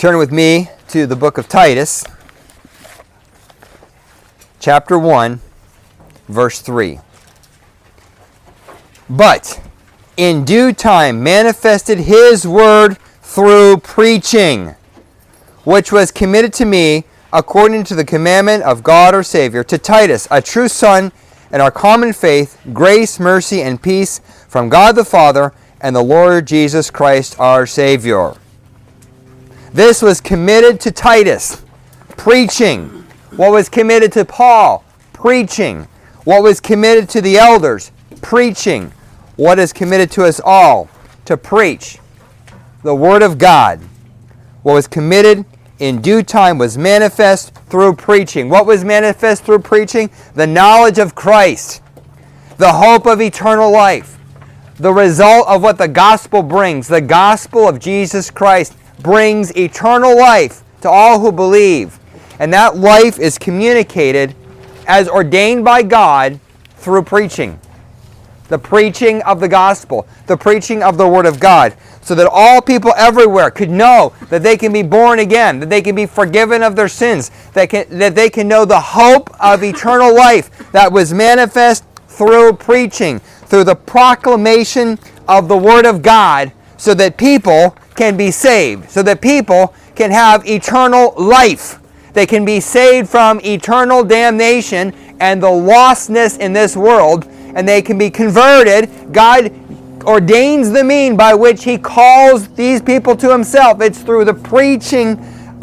Turn with me to the book of Titus, chapter 1, verse 3. But in due time manifested his word through preaching, which was committed to me according to the commandment of God our Savior, to Titus, a true son in our common faith, grace, mercy, and peace from God the Father and the Lord Jesus Christ our Savior. This was committed to Titus, preaching. What was committed to Paul, preaching. What was committed to the elders, preaching. What is committed to us all, to preach the Word of God. What was committed in due time was manifest through preaching. What was manifest through preaching? The knowledge of Christ, the hope of eternal life, the result of what the gospel brings. The gospel of Jesus Christ brings eternal life to all who believe. And that life is communicated as ordained by God through preaching. The preaching of the gospel, the preaching of the Word of God, so that all people everywhere could know that they can be born again, that they can be forgiven of their sins, that they can know the hope of eternal life that was manifest through preaching, through the proclamation of the Word of God, so that people can be saved, so that people can have eternal life. They can be saved from eternal damnation and the lostness in this world, and they can be converted. God ordains the mean by which He calls these people to Himself. It's through the preaching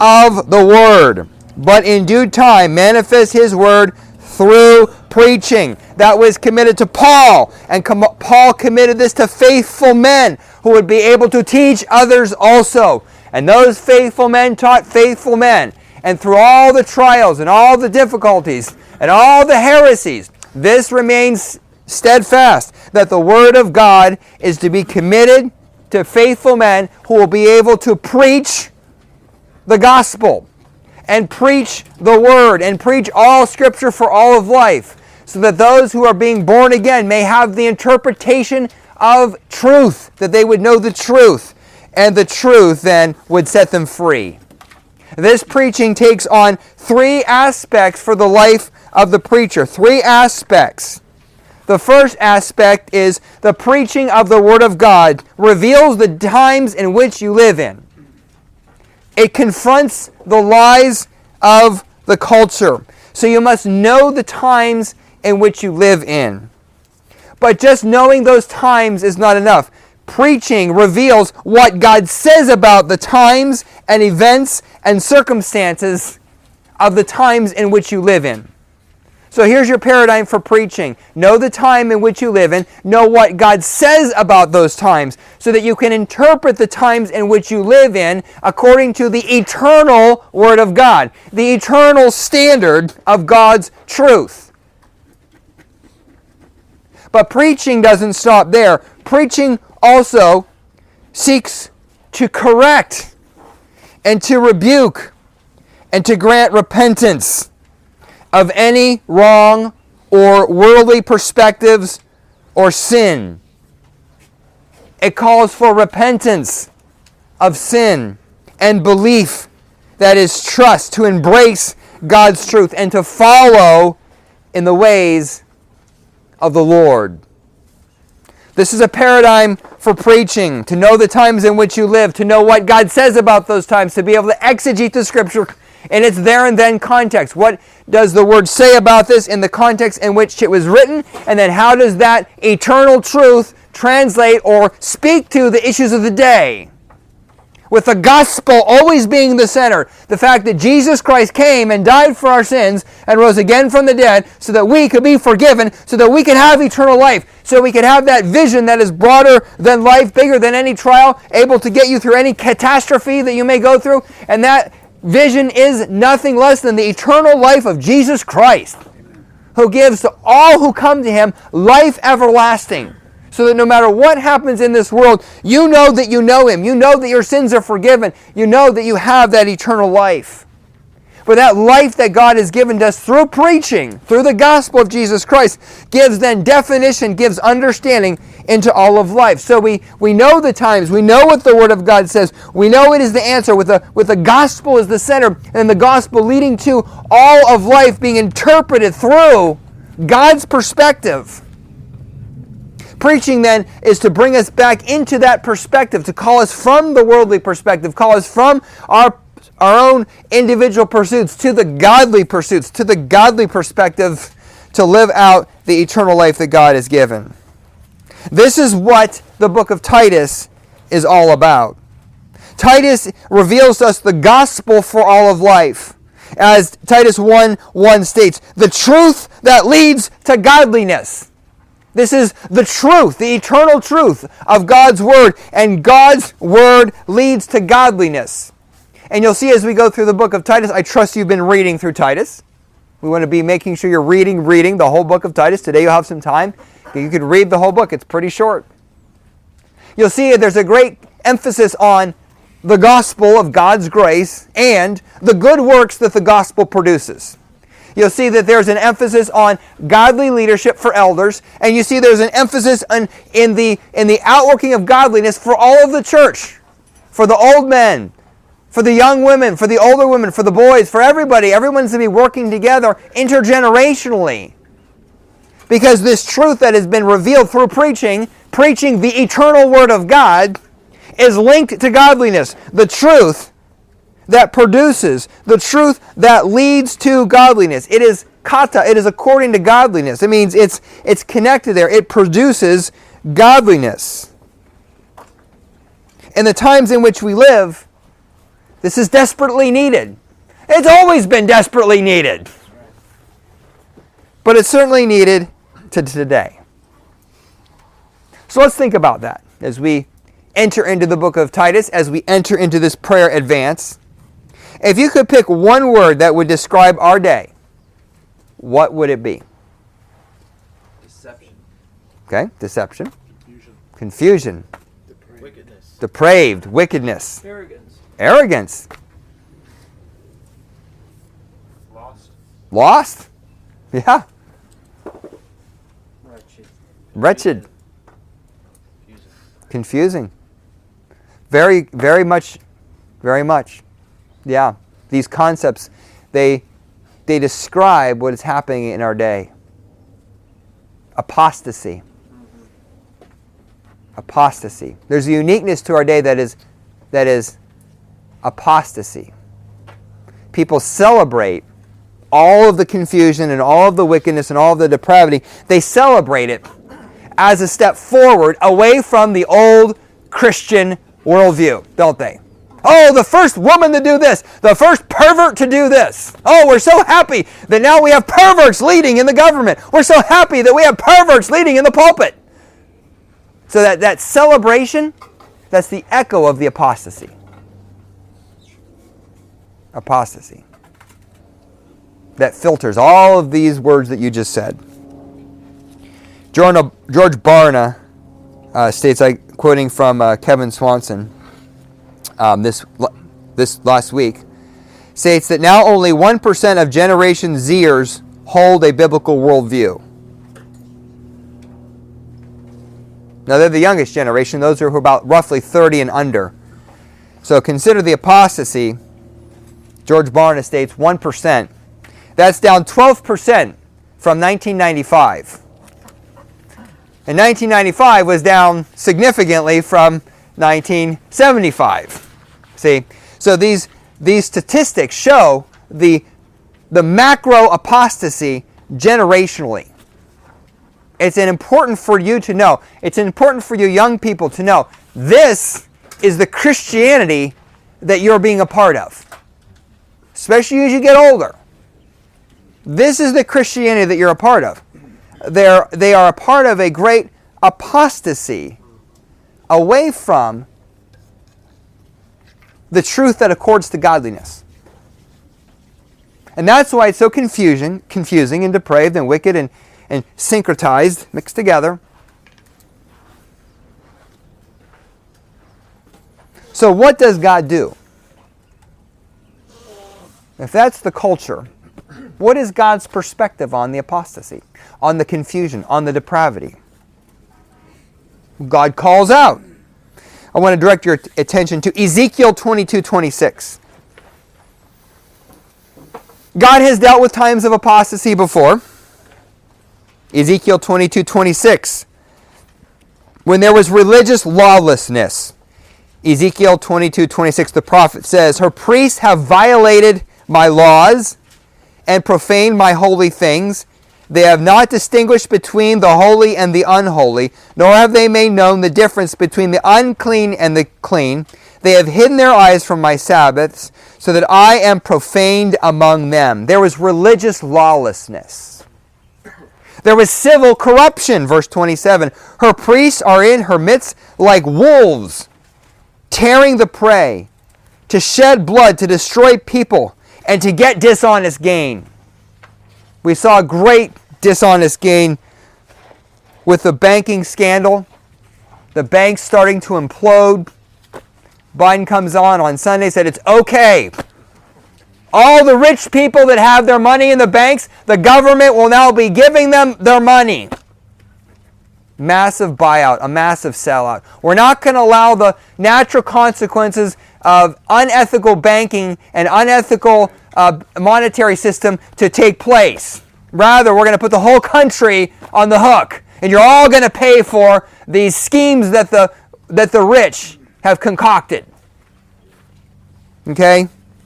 of the Word. But in due time manifest His Word through preaching. That was committed to Paul, and Paul committed this to faithful men who would be able to teach others also. And those faithful men taught faithful men. And through all the trials and all the difficulties and all the heresies, this remains steadfast, that the Word of God is to be committed to faithful men who will be able to preach the gospel and preach the Word and preach all Scripture for all of life, so that those who are being born again may have the interpretation of truth, that they would know the truth, and the truth then would set them free. This preaching takes on three aspects for the life of the preacher. Three aspects. The first aspect is the preaching of the Word of God reveals the times in which you live in. It confronts the lies of the culture. So you must know the times in which you live in. But just knowing those times is not enough. Preaching reveals what God says about the times and events and circumstances of the times in which you live in. So here's your paradigm for preaching. Know the time in which you live in. Know what God says about those times, so that you can interpret the times in which you live in according to the eternal Word of God, the eternal standard of God's truth. But preaching doesn't stop there. Preaching also seeks to correct and to rebuke and to grant repentance of any wrong or worldly perspectives or sin. It calls for repentance of sin and belief, that is trust, to embrace God's truth and to follow in the ways of the Lord. This is a paradigm for preaching, to know the times in which you live, to know what God says about those times, to be able to exegete the Scripture in its there and then context. What does the Word say about this in the context in which it was written? And then how does that eternal truth translate or speak to the issues of the day? With the gospel always being the center. The fact that Jesus Christ came and died for our sins and rose again from the dead so that we could be forgiven, so that we can have eternal life, so we can have that vision that is broader than life, bigger than any trial, able to get you through any catastrophe that you may go through. And that vision is nothing less than the eternal life of Jesus Christ, who gives to all who come to Him life everlasting. So that no matter what happens in this world, you know that you know Him. You know that your sins are forgiven. You know that you have that eternal life. But that life that God has given us through preaching, through the gospel of Jesus Christ, gives then definition, gives understanding into all of life. So we know the times, we know what the Word of God says, we know it is the answer, with the gospel as the center, and the gospel leading to all of life being interpreted through God's perspective. Preaching then is to bring us back into that perspective, to call us from the worldly perspective, call us from our own individual pursuits to the godly pursuits, to the godly perspective, to live out the eternal life that God has given. This is what the book of Titus is all about. Titus reveals to us the gospel for all of life. As Titus 1:1 states, the truth that leads to godliness. This is the truth, the eternal truth of God's Word, and God's Word leads to godliness. And you'll see as we go through the book of Titus, I trust you've been reading through Titus. We want to be making sure you're reading the whole book of Titus. Today you'll have some time. You could read the whole book. It's pretty short. You'll see there's a great emphasis on the gospel of God's grace and the good works that the gospel produces. You'll see that there's an emphasis on godly leadership for elders, and you see there's an emphasis in the outworking of godliness for all of the church, for the old men, for the young women, for the older women, for the boys, for everybody. Everyone's to be working together intergenerationally. Because this truth that has been revealed through preaching the eternal Word of God, is linked to godliness. The truth that produces, the truth that leads to godliness. It is kata, it is according to godliness. It means it's connected there. It produces godliness. In the times in which we live, this is desperately needed. It's always been desperately needed. But it's certainly needed to today. So let's think about that as we enter into the book of Titus, as we enter into this prayer advance. If you could pick one word that would describe our day, what would it be? Deception. Okay, deception. Confusion. Wickedness. Depraved. Wickedness. Arrogance. Lost? Yeah. Wretched. Confusing. Very, very much. Yeah. These concepts, they describe what is happening in our day. Apostasy. Apostasy. There's a uniqueness to our day that is apostasy. People celebrate all of the confusion and all of the wickedness and all of the depravity. They celebrate it as a step forward away from the old Christian worldview, don't they? Oh, the first woman to do this. The first pervert to do this. Oh, we're so happy that now we have perverts leading in the government. We're so happy that we have perverts leading in the pulpit. So that celebration, that's the echo of the apostasy. Apostasy. That filters all of these words that you just said. George Barna states, quoting from Kevin Swanson this last week, states that now only 1% of Generation Zers hold a biblical worldview. Now they're the youngest generation. Those are about roughly 30 and under. So consider the apostasy. George Barna states 1%. That's down 12% from 1995. And 1995 was down significantly from 1975. See, so these statistics show the macro apostasy generationally. It's important for you to know. It's important for you young people to know. This is the Christianity that you're being a part of. Especially as you get older. This is the Christianity that you're a part of. They are a part of a great apostasy away from the truth that accords to godliness. And that's why it's so confusing and depraved and wicked and syncretized, mixed together. So what does God do? if that's the culture, what is God's perspective on the apostasy, on the confusion, on the depravity? God calls out. I want to direct your attention to Ezekiel 22:26. God has dealt with times of apostasy before. Ezekiel 22:26. When there was religious lawlessness. Ezekiel 22:26, the prophet says, "Her priests have violated my laws and profaned my holy things. They have not distinguished between the holy and the unholy, nor have they made known the difference between the unclean and the clean. They have hidden their eyes from my Sabbaths, so that I am profaned among them." There was religious lawlessness. There was civil corruption, verse 27. "Her priests are in her midst like wolves, tearing the prey, to shed blood, to destroy people, and to get dishonest gain." We saw a great dishonest gain with the banking scandal. The banks starting to implode. Biden comes on Sunday, said it's okay. All the rich people that have their money in the banks, the government will now be giving them their money. Massive buyout, a massive sellout. We're not going to allow the natural consequences of unethical banking and unethical monetary system to take place. Rather, we're going to put the whole country on the hook. And you're all going to pay for these schemes that the rich have concocted. Okay?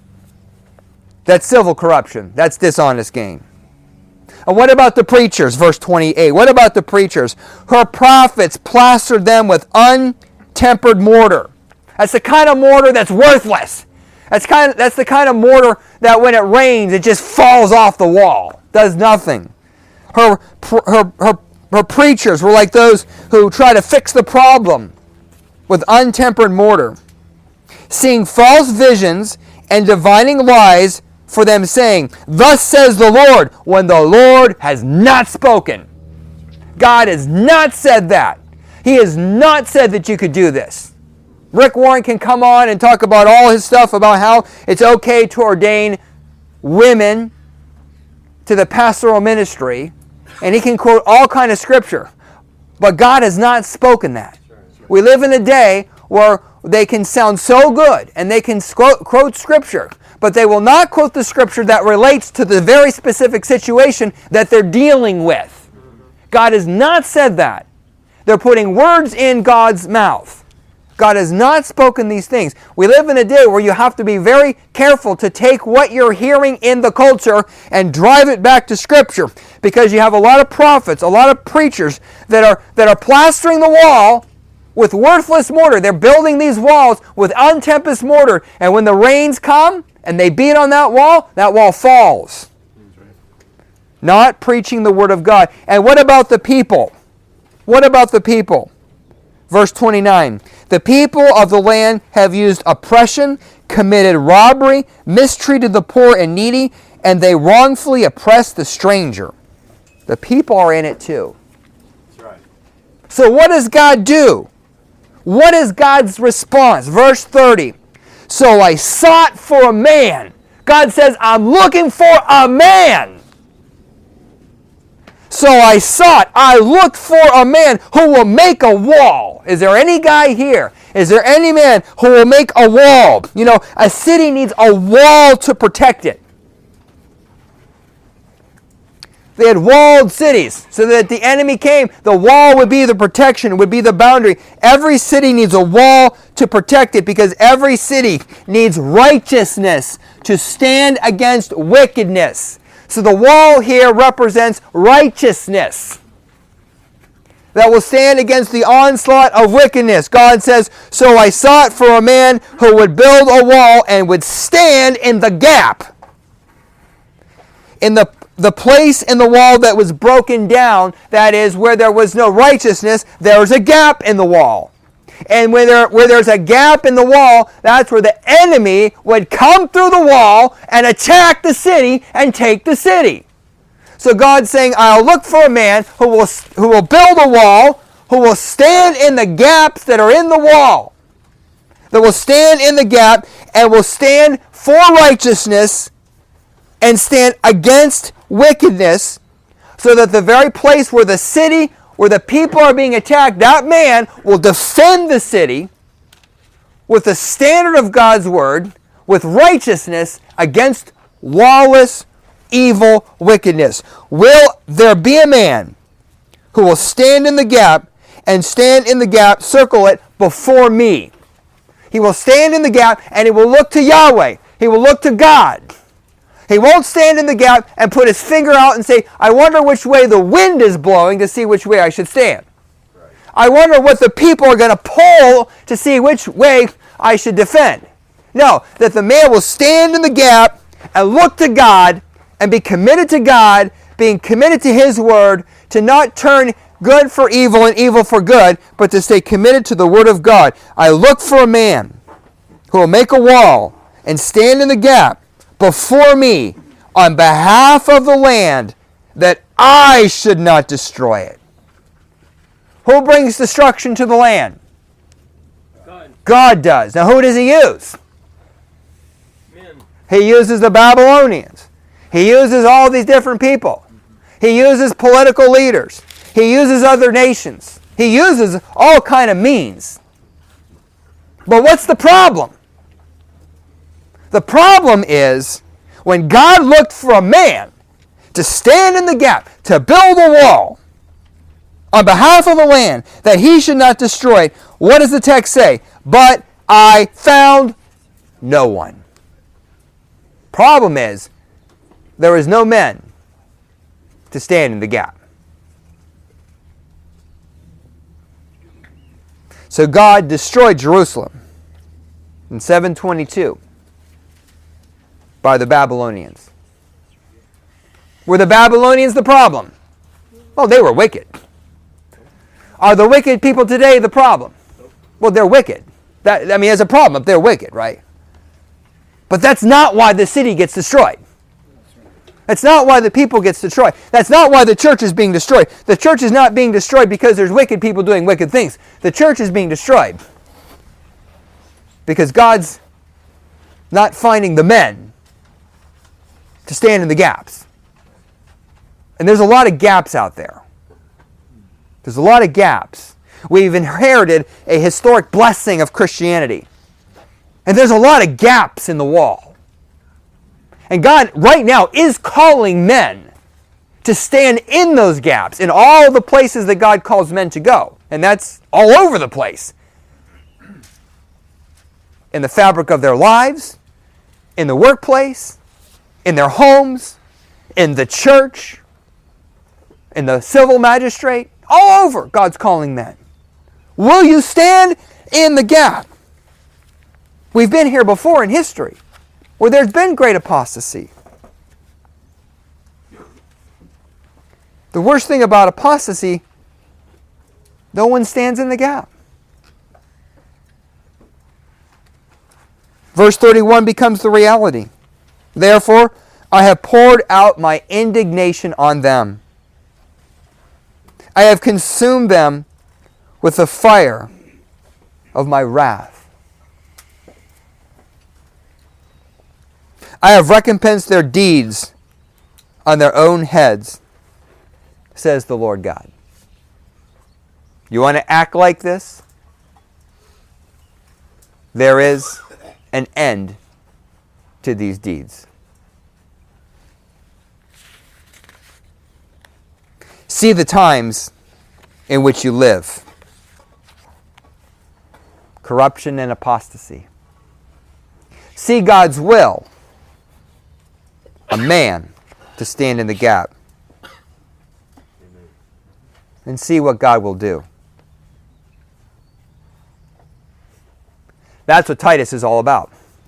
That's civil corruption. That's dishonest gain. And what about the preachers? Verse 28. What about the preachers? "Her prophets plastered them with untempered mortar." That's the kind of mortar that's worthless. That's the kind of mortar that when it rains, it just falls off the wall. Does nothing. Her preachers were like those who try to fix the problem with untempered mortar, seeing false visions and divining lies for them, saying, "Thus says the Lord," when the Lord has not spoken. God has not said that. He has not said that you could do this. Rick Warren can come on and talk about all his stuff about how it's okay to ordain women to the pastoral ministry, and he can quote all kind of scripture. But God has not spoken that. We live in a day where they can sound so good and they can quote scripture, but they will not quote the scripture that relates to the very specific situation that they're dealing with. God has not said that. They're putting words in God's mouth. God has not spoken these things. We live in a day where you have to be very careful to take what you're hearing in the culture and drive it back to Scripture, because you have a lot of prophets, a lot of preachers that are plastering the wall with worthless mortar. They're building these walls with untempered mortar, and when the rains come and they beat on that wall falls. Not preaching the Word of God. And what about the people? What about the people? Verse 29, "The people of the land have used oppression, committed robbery, mistreated the poor and needy, and they wrongfully oppressed the stranger." The people are in it too. That's right. So what does God do? What is God's response? Verse 30, "So I sought for a man." God says, I'm looking for a man. "So I looked for a man who will make a wall." Is there any guy here? Is there any man who will make a wall? You know, a city needs a wall to protect it. They had walled cities so that the enemy came. The wall would be the protection, would be the boundary. Every city needs a wall to protect it, because every city needs righteousness to stand against wickedness. So the wall here represents righteousness that will stand against the onslaught of wickedness. God says, "So I sought for a man who would build a wall and would stand in the gap." In the place in the wall that was broken down, that is, where there was no righteousness, there was a gap in the wall. And where there's a gap in the wall, that's where the enemy would come through the wall and attack the city and take the city. So God's saying, I'll look for a man who will build a wall, who will stand in the gaps that are in the wall, that will stand in the gap and will stand for righteousness and stand against wickedness, so that the very place where the city, where the people are being attacked, that man will defend the city with the standard of God's word, with righteousness against lawless, evil wickedness. Will there be a man who will stand in the gap and stand in the gap, circle it, before me? He will stand in the gap and he will look to Yahweh. He will look to God. He won't stand in the gap and put his finger out and say, I wonder which way the wind is blowing to see which way I should stand. Right. I wonder what the people are going to pull to see which way I should defend. No, that the man will stand in the gap and look to God and be committed to God, being committed to his word, to not turn good for evil and evil for good, but to stay committed to the word of God. I look for a man who will make a wall and stand in the gap before me on behalf of the land, that I should not destroy it. Who brings destruction to the land? God does. Now who does he use? Men. He uses the Babylonians. He uses all these different people. He uses political leaders. He uses other nations. He uses all kind of means. But what's the problem? The problem is when God looked for a man to stand in the gap, to build a wall on behalf of the land that he should not destroy it, what does the text say? But I found no one. Problem is, there is no men to stand in the gap. So God destroyed Jerusalem in 722 by the Babylonians. Were the Babylonians the problem? Well, they were wicked. Are the wicked people today the problem? Well, they're wicked. There's a problem if they're wicked, right? But that's not why the city gets destroyed. That's not why the people gets destroyed. That's not why the church is being destroyed. The church is not being destroyed because there's wicked people doing wicked things. The church is being destroyed because God's not finding the men to stand in the gaps. And there's a lot of gaps out there. There's a lot of gaps. We've inherited a historic blessing of Christianity. And there's a lot of gaps in the wall. And God right now is calling men to stand in those gaps, in all the places that God calls men to go. And that's all over the place. In the fabric of their lives, in the workplace, in their homes, in the church, in the civil magistrate, all over God's calling men. Will you stand in the gap? We've been here before in history where there's been great apostasy. The worst thing about apostasy, no one stands in the gap. Verse 31 becomes the reality. Therefore, I have poured out my indignation on them. I have consumed them with the fire of my wrath. I have recompensed their deeds on their own heads, says the Lord God. You want to act like this? There is an end to these deeds. See the times in which you live. Corruption and apostasy. See God's will. A man to stand in the gap. And see what God will do. That's what Titus is all about.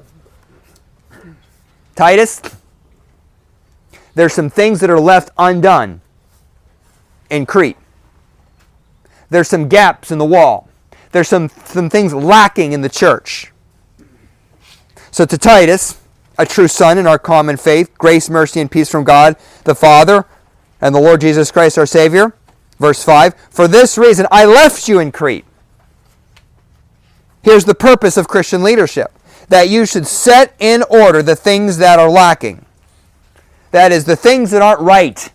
Titus, there's some things that are left undone in Crete. There's some gaps in the wall. There's some things lacking in the church. So to Titus, a true son in our common faith, grace, mercy, and peace from God the Father and the Lord Jesus Christ our Savior. Verse 5, for this reason I left you in Crete. Here's the purpose of Christian leadership, that you should set in order the things that are lacking. That is, the things that aren't right.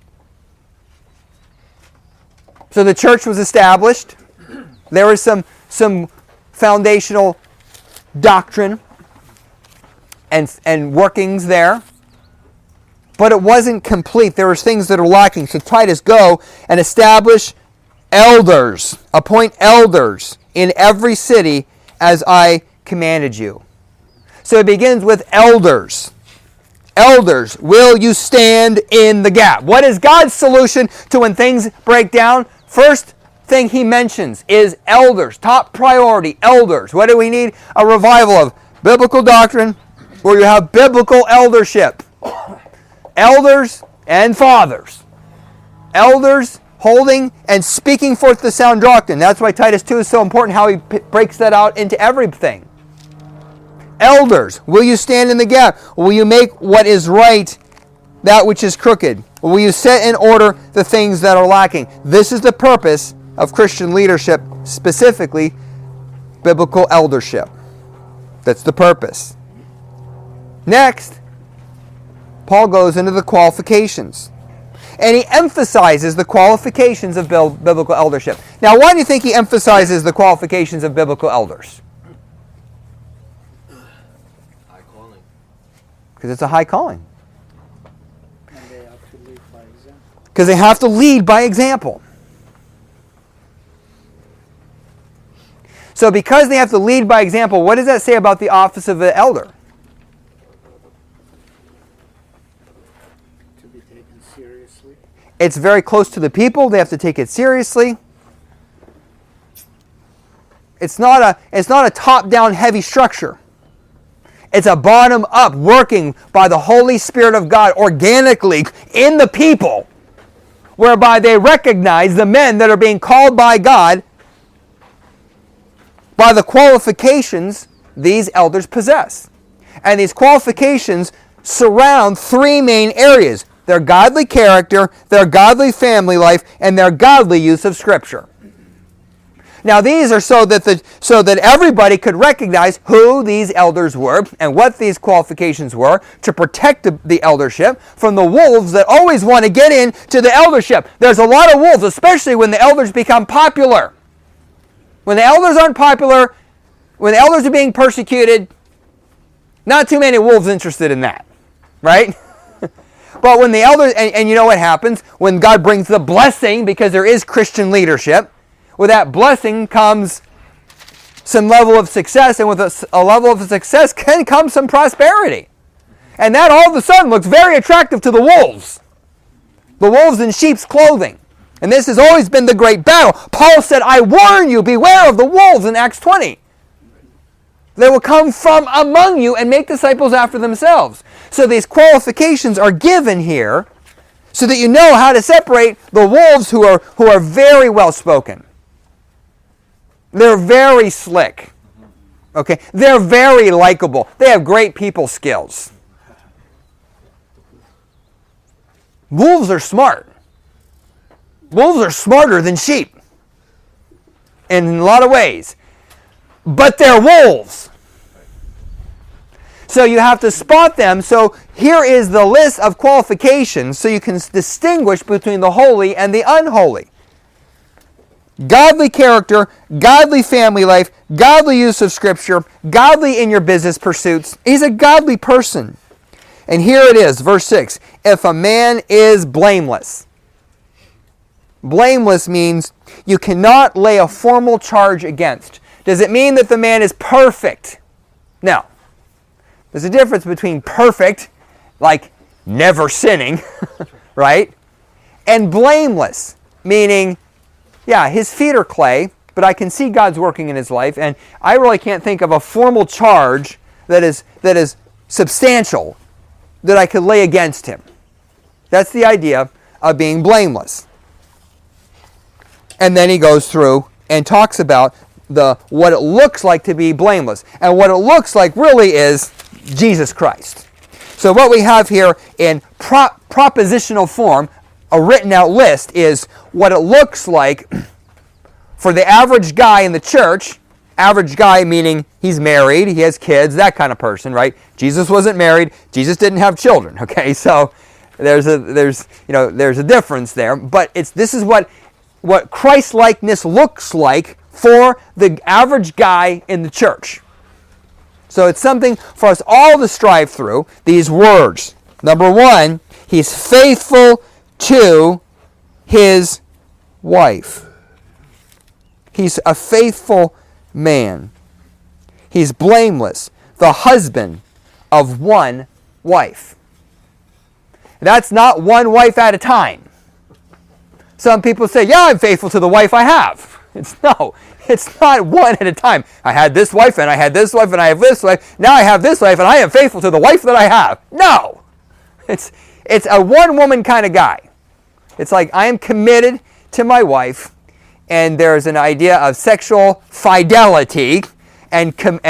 So the church was established. There was some foundational doctrine and workings there. But it wasn't complete. There was things that are lacking. So Titus, go and establish elders. Appoint elders in every city as I commanded you. So it begins with elders. Elders, will you stand in the gap? What is God's solution to when things break down? First thing he mentions is elders. Top priority, elders. What do we need? A revival of biblical doctrine where you have biblical eldership. Elders and fathers. Elders holding and speaking forth the sound doctrine. That's why Titus 2 is so important, how he breaks that out into everything. Elders, will you stand in the gap? Will you make what is right that which is crooked? Will you set in order the things that are lacking? This is the purpose of Christian leadership, specifically biblical eldership. That's the purpose. Next, Paul goes into the qualifications. And he emphasizes the qualifications of biblical eldership. Now, why do you think he emphasizes the qualifications of biblical elders? High calling. Because it's a high calling. And they have to lead by example. Because they have to lead by example. So because they have to lead by example, what does that say about the office of the elder? To be taken seriously. It's very close to the people. They have to take it seriously. It's not a top-down heavy structure. It's a bottom-up working by the Holy Spirit of God organically in the people, whereby they recognize the men that are being called by God by the qualifications these elders possess. And these qualifications surround three main areas: their godly character, their godly family life, and their godly use of Scripture. Now these are so that everybody could recognize who these elders were and what these qualifications were to protect the eldership from the wolves that always want to get into the eldership. There's a lot of wolves, especially when the elders become popular. When the elders aren't popular, when the elders are being persecuted, not too many wolves interested in that, right? But when the elders, and you know what happens when God brings the blessing, because there is Christian leadership, with that blessing comes some level of success, and with a level of success can come some prosperity. And that all of a sudden looks very attractive to the wolves in sheep's clothing. And this has always been the great battle. Paul said, I warn you, beware of the wolves in Acts 20. They will come from among you and make disciples after themselves. So these qualifications are given here so that you know how to separate the wolves who are very well spoken. They're very slick. Okay? They're very likable. They have great people skills. Wolves are smart. Wolves are smarter than sheep in a lot of ways. But they're wolves. So you have to spot them. So here is the list of qualifications so you can distinguish between the holy and the unholy. Godly character, godly family life, godly use of Scripture, godly in your business pursuits. He's a godly person. And here it is, verse 6. If a man is blameless. Blameless means you cannot lay a formal charge against. Does it mean that the man is perfect? No. There's a difference between perfect, like never sinning, right? And blameless, meaning, yeah, his feet are clay, but I can see God's working in his life, and I really can't think of a formal charge that is substantial that I could lay against him. That's the idea of being blameless. And then he goes through and talks about what it looks like to be blameless. And what it looks like really is Jesus Christ. So what we have here in propositional form, a written out list, is what it looks like for the average guy in the church. Average guy meaning he's married, he has kids, that kind of person, right? Jesus wasn't married, Jesus didn't have children, okay? So There's a difference there, but this is what Christ-likeness looks like for the average guy in the church. So it's something for us all to strive through, these words. Number one, he's faithful to his wife. He's a faithful man. He's blameless, the husband of one wife. That's not one wife at a time. Some people say, yeah, I'm faithful to the wife I have. It's not one at a time. I had this wife, and I had this wife, and I have this wife. Now I have this wife, and I am faithful to the wife that I have. No! It's a one-woman kind of guy. It's like, I am committed to my wife, and there's an idea of sexual fidelity and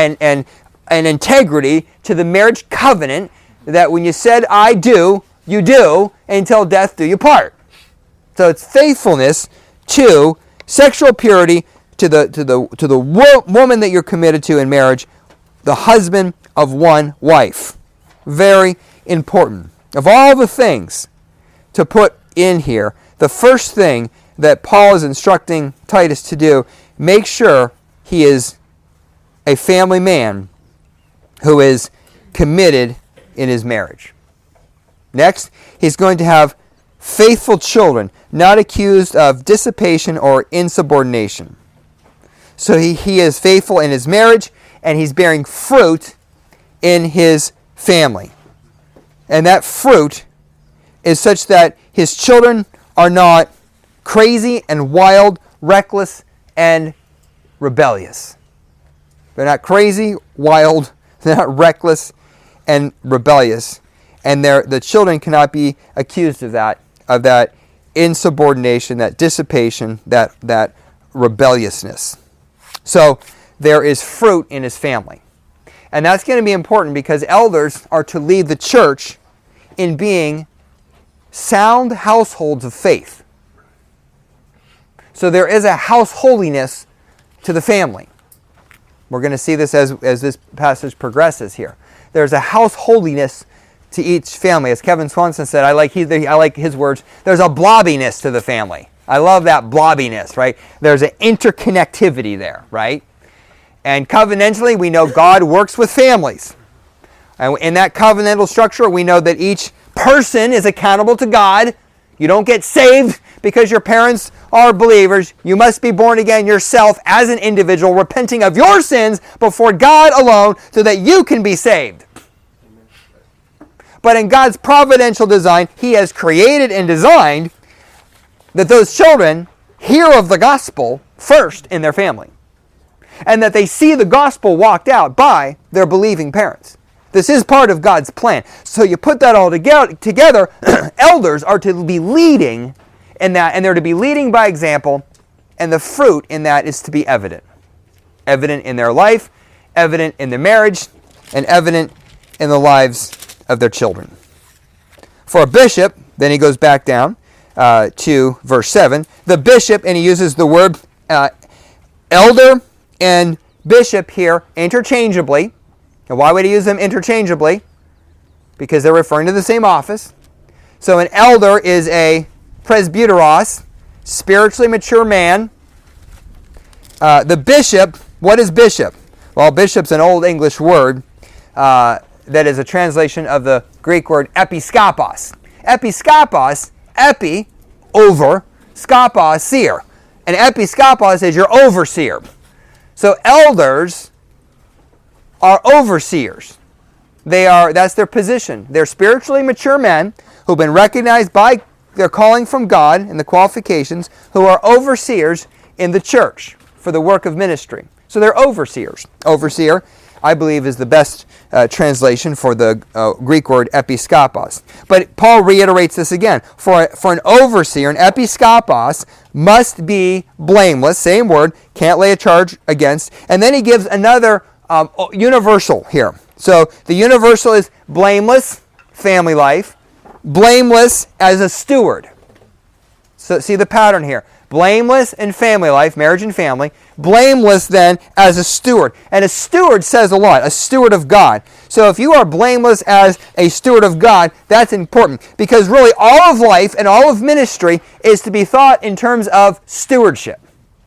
integrity to the marriage covenant that when you said, I do, you do, until death do you part. So it's faithfulness to sexual purity, to the woman that you're committed to in marriage, the husband of one wife. Very important. Of all the things to put in here, the first thing that Paul is instructing Titus to do, make sure he is a family man who is committed in his marriage. Next, he's going to have faithful children, not accused of dissipation or insubordination. So he is faithful in his marriage, and he's bearing fruit in his family. And that fruit is such that his children are not crazy and wild, reckless, and rebellious. They're not crazy, wild, they're not reckless, and rebellious. And the children cannot be accused of that insubordination, that dissipation, that rebelliousness. So there is fruit in his family. And that's going to be important because elders are to lead the church in being sound households of faith. So there is a householdiness to the family. We're going to see this as this passage progresses here. There's a householdiness to each family. As Kevin Swanson said, I like his words, there's a blobbiness to the family. I love that blobbiness, right? There's an interconnectivity there, right? And covenantally, we know God works with families. And in that covenantal structure, we know that each person is accountable to God. You don't get saved because your parents are believers. You must be born again yourself as an individual, repenting of your sins before God alone so that you can be saved. But in God's providential design, He has created and designed that those children hear of the gospel first in their family. And that they see the gospel walked out by their believing parents. This is part of God's plan. So you put that all together, elders are to be leading in that, and they're to be leading by example, and the fruit in that is to be evident. Evident in their life, evident in their marriage, and evident in the lives of their children. For a bishop, then he goes back down to verse 7. The bishop, and he uses the word elder and bishop here interchangeably. And why would he use them interchangeably? Because they're referring to the same office. So an elder is a presbyteros, spiritually mature man. The bishop, what is bishop? Well, bishop's an old English word that is a translation of the Greek word episkopos. Episkopos, epi, over, skopos, seer. And episkopos is your overseer. So elders are overseers. That's their position. They're spiritually mature men who've been recognized by their calling from God and the qualifications, who are overseers in the church for the work of ministry. So they're overseers. Overseer, I believe, is the best translation for the Greek word episkopos. But Paul reiterates this again. For an overseer, an episkopos must be blameless, same word, can't lay a charge against. And then he gives another universal here. So the universal is blameless, family life, blameless as a steward. So see the pattern here. Blameless in family life, marriage and family. Blameless then as a steward. And a steward says a lot, a steward of God. So if you are blameless as a steward of God, that's important. Because really all of life and all of ministry is to be thought in terms of stewardship.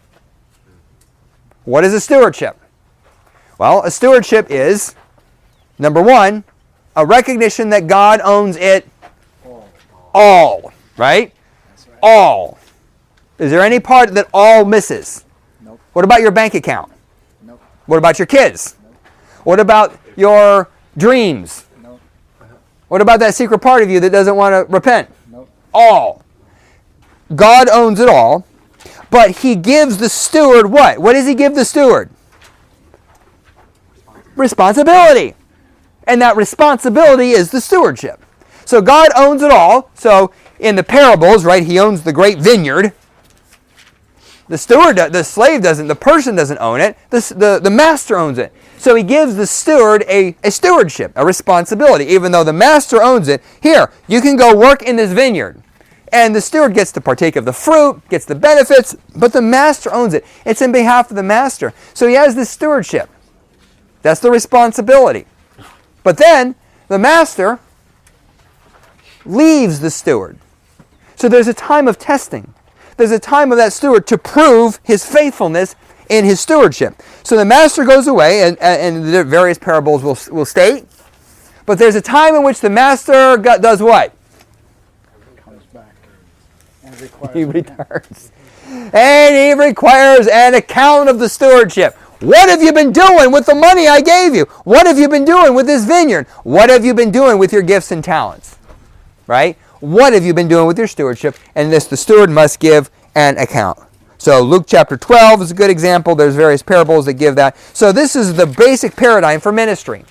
What is a stewardship? Well, a stewardship is, number one, a recognition that God owns it all. Right? That's right. All. Is there any part that all misses? Nope. What about your bank account? Nope. What about your kids? Nope. What about your dreams? Nope. What about that secret part of you that doesn't want to repent? Nope. All. God owns it all, but He gives the steward what? What does He give the steward? Responsibility. And that responsibility is the stewardship. So God owns it all. So in the parables, right, He owns the great vineyard. The steward, the slave doesn't, the person doesn't own it. The master owns it. So He gives the steward a stewardship, a responsibility, even though the master owns it. Here, you can go work in this vineyard. And the steward gets to partake of the fruit, gets the benefits, but the master owns it. It's in behalf of the master. So he has this stewardship. That's the responsibility. But then, the master leaves the steward. So there's a time of testing. There's a time of that steward to prove his faithfulness in his stewardship. So the master goes away, and the various parables will state. But there's a time in which the master does what? Comes back and requires He an account. returns. And He requires an account of the stewardship. What have you been doing with the money I gave you? What have you been doing with this vineyard? What have you been doing with your gifts and talents? Right? What have you been doing with your stewardship? And the steward must give an account. So Luke chapter 12 is a good example. There's various parables that give that. So this is the basic paradigm for ministry.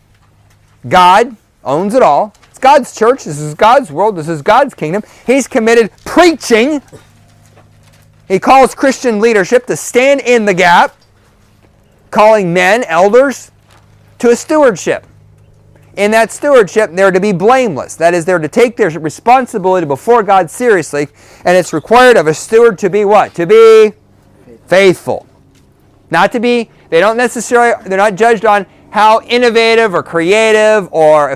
God owns it all. It's God's church. This is God's world. This is God's kingdom. He's committed preaching. He calls Christian leadership to stand in the gap, calling men, elders, to a stewardship. In that stewardship, they're to be blameless. That is, they're to take their responsibility before God seriously, and it's required of a steward to be what? To be faithful. Not to be, they're not judged on how innovative or creative or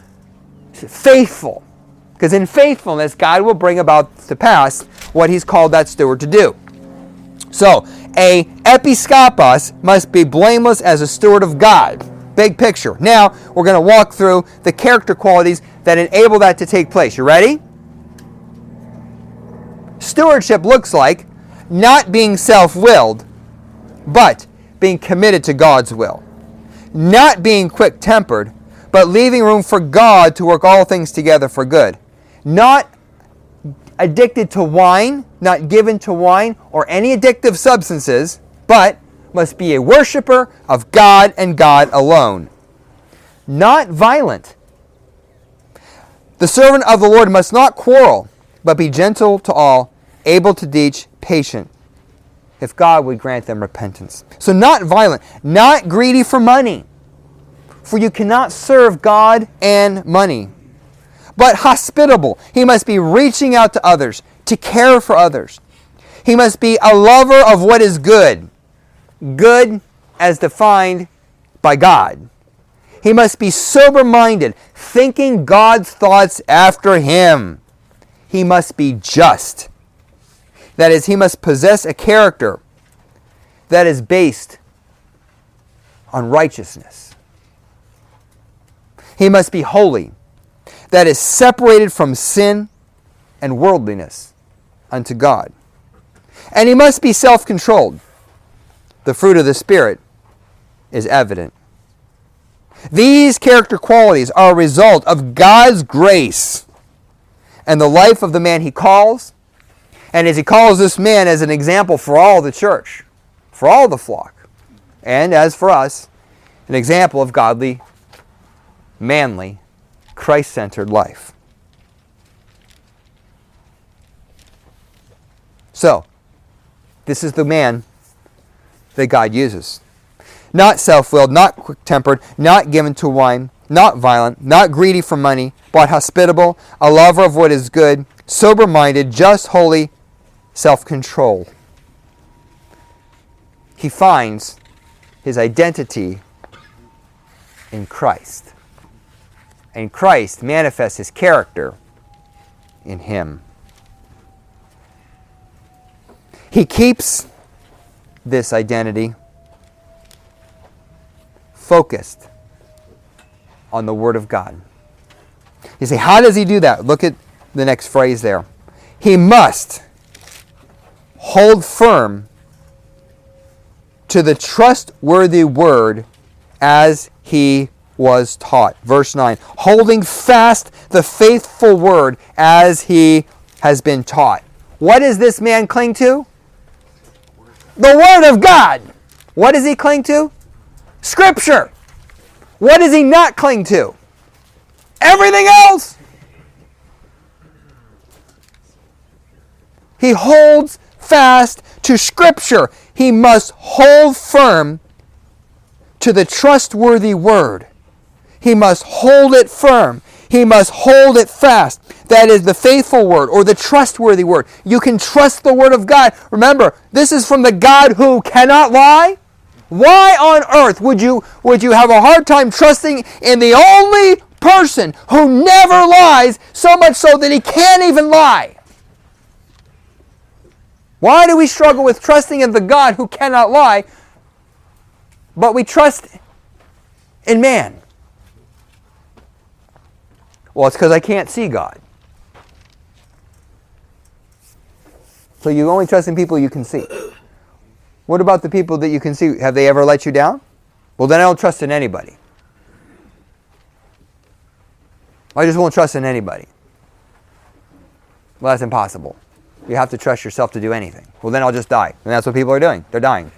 faithful. Because in faithfulness, God will bring about to pass what He's called that steward to do. So, a episkopos must be blameless as a steward of God. Big picture. Now, we're going to walk through the character qualities that enable that to take place. You ready? Stewardship looks like not being self-willed, but being committed to God's will. Not being quick-tempered, but leaving room for God to work all things together for good. Not addicted to wine, not given to wine or any addictive substances, but must be a worshiper of God and God alone. Not violent. The servant of the Lord must not quarrel, but be gentle to all, able to teach, patient, if God would grant them repentance. So not violent, not greedy for money, for you cannot serve God and money. But hospitable. He must be reaching out to others, to care for others. He must be a lover of what is good. Good as defined by God. He must be sober-minded, thinking God's thoughts after Him. He must be just. That is, he must possess a character that is based on righteousness. He must be holy, that is separated from sin and worldliness unto God. And he must be self-controlled. The fruit of the Spirit is evident. These character qualities are a result of God's grace and the life of the man He calls, and as He calls this man as an example for all the church, for all the flock, and as for us, an example of godly, manly, Christ-centered life. So, this is the man that God uses. Not self-willed, not quick-tempered, not given to wine, not violent, not greedy for money, but hospitable, a lover of what is good, sober-minded, just, holy, self-control. He finds his identity in Christ. And Christ manifests his character in him. He keeps this identity focused on the Word of God. You say, how does he do that? Look at the next phrase there. He must hold firm to the trustworthy word as he was taught. Verse 9, holding fast the faithful word as he has been taught. What does this man cling to? The Word of God. What does he cling to? Scripture. What does he not cling to? Everything else. He holds fast to Scripture. He must hold firm to the trustworthy word. He must hold it firm. He must hold it fast. That is the faithful word or the trustworthy word. You can trust the Word of God. Remember, this is from the God who cannot lie. Why on earth would you have a hard time trusting in the only person who never lies, so much so that he can't even lie? Why do we struggle with trusting in the God who cannot lie, but we trust in man? Well, it's because I can't see God. So you only trust in people you can see. What about the people that you can see? Have they ever let you down? Well, then I don't trust in anybody. I just won't trust in anybody. Well, that's impossible. You have to trust yourself to do anything. Well, then I'll just die. And that's what people are doing. They're dying.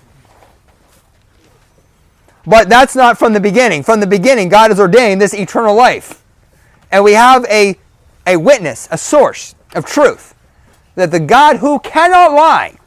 But that's not from the beginning. From the beginning, God has ordained this eternal life. And we have a witness, a source of truth, that the God who cannot lie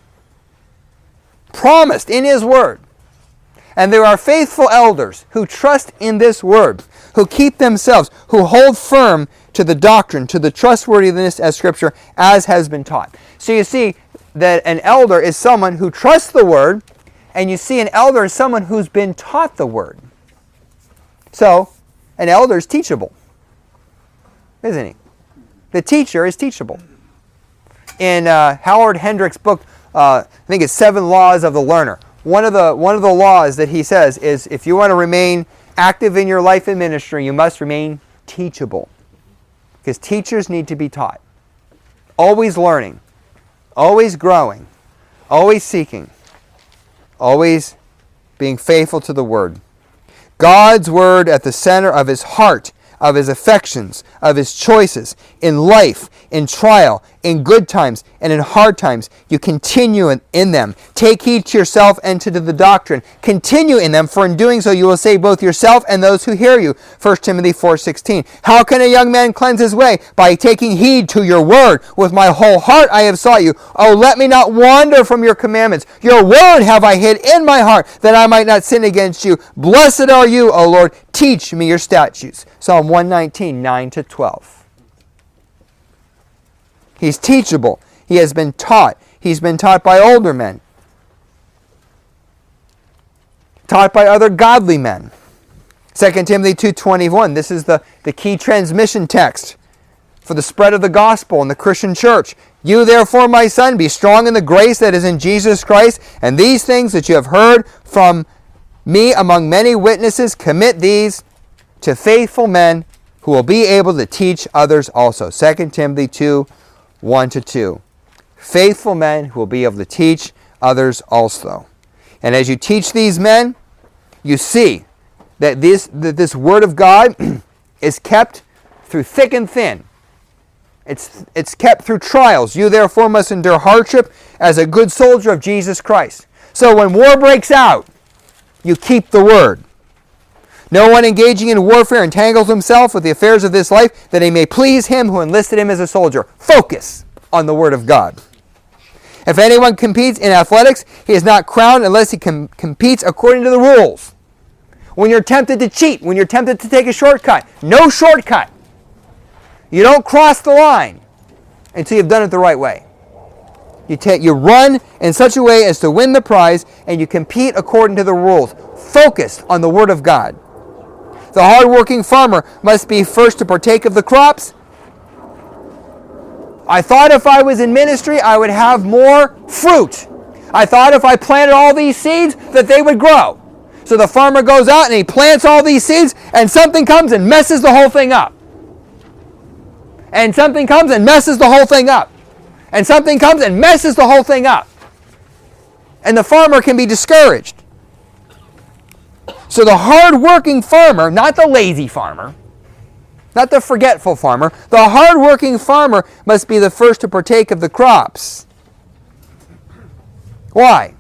promised in His Word. And there are faithful elders who trust in this Word, who keep themselves, who hold firm to the doctrine, to the trustworthiness of Scripture as has been taught. So you see that an elder is someone who trusts the Word, and you see an elder is someone who's been taught the Word. So, an elder is teachable, isn't he? The teacher is teachable. In Howard Hendricks' book, I think it's 7 Laws of the Learner, one of the laws that he says is if you want to remain active in your life and ministry, you must remain teachable. Because teachers need to be taught. Always learning, always growing, always seeking, always being faithful to the Word. God's Word at the center of His heart, of His affections, of His choices, in life, in trial, in good times, and in hard times. You continue in them. Take heed to yourself and to the doctrine. Continue in them, for in doing so you will save both yourself and those who hear you. 1 Timothy 4:16. How can a young man cleanse his way? By taking heed to your word. With my whole heart I have sought you. Oh, let me not wander from your commandments. Your word have I hid in my heart, that I might not sin against you. Blessed are you, O Lord. Teach me your statutes. Psalm 119, 9-12. He's teachable. He has been taught. He's been taught by older men. Taught by other godly men. 2 Timothy 2:21. This is the key transmission text for the spread of the gospel in the Christian church. You therefore, my son, be strong in the grace that is in Jesus Christ, and these things that you have heard from me among many witnesses, commit these to faithful men who will be able to teach others also. 2 Timothy 2:1-2. Faithful men who will be able to teach others also. And as you teach these men, you see that this Word of God is kept through thick and thin. It's kept through trials. You therefore must endure hardship as a good soldier of Jesus Christ. So when war breaks out, you keep the Word. No one engaging in warfare entangles himself with the affairs of this life, that he may please him who enlisted him as a soldier. Focus on the Word of God. If anyone competes in athletics, he is not crowned unless he competes according to the rules. When you're tempted to cheat, when you're tempted to take a shortcut, no shortcut. You don't cross the line until you've done it the right way. You run in such a way as to win the prize, and you compete according to the rules, focused on the Word of God. The hard-working farmer must be first to partake of the crops. I thought if I was in ministry, I would have more fruit. I thought if I planted all these seeds, that they would grow. So the farmer goes out and he plants all these seeds, and something comes and messes the whole thing up. And something comes and messes the whole thing up. And something comes and messes the whole thing up. And the farmer can be discouraged. So the hard-working farmer, not the lazy farmer, not the forgetful farmer, the hard-working farmer must be the first to partake of the crops. Why?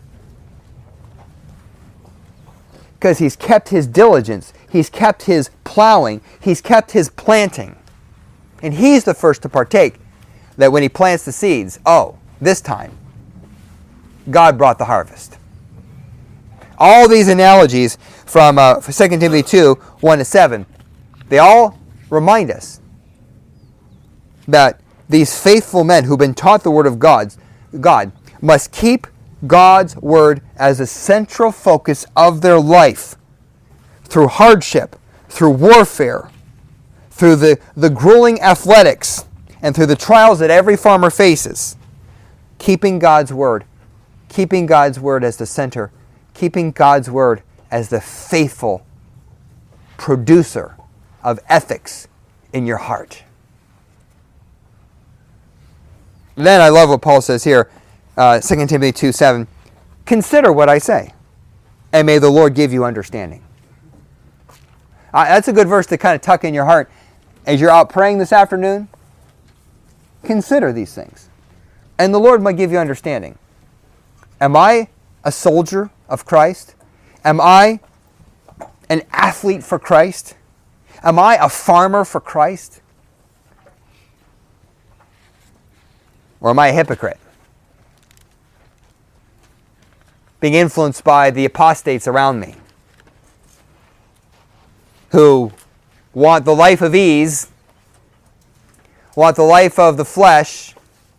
Because he's kept his diligence, he's kept his plowing, he's kept his planting. And he's the first to partake. That when he plants the seeds, this time, God brought the harvest. All these analogies from 2 Timothy 2, 1-7, they all remind us that these faithful men who've been taught the Word of God must keep God's Word as a central focus of their life through hardship, through warfare, through the grueling athletics, and through the trials that every farmer faces. Keeping God's Word as the center, keeping God's Word as the faithful producer of ethics in your heart. Then I love what Paul says here, 2 Timothy 2:7. Consider what I say, and may the Lord give you understanding. That's a good verse to kind of tuck in your heart as you're out praying this afternoon. Consider these things, and the Lord might give you understanding. Am I a soldier of Christ? Am I an athlete for Christ? Am I a farmer for Christ? Or am I a hypocrite? Being influenced by the apostates around me who want the life of ease, want the life of the flesh,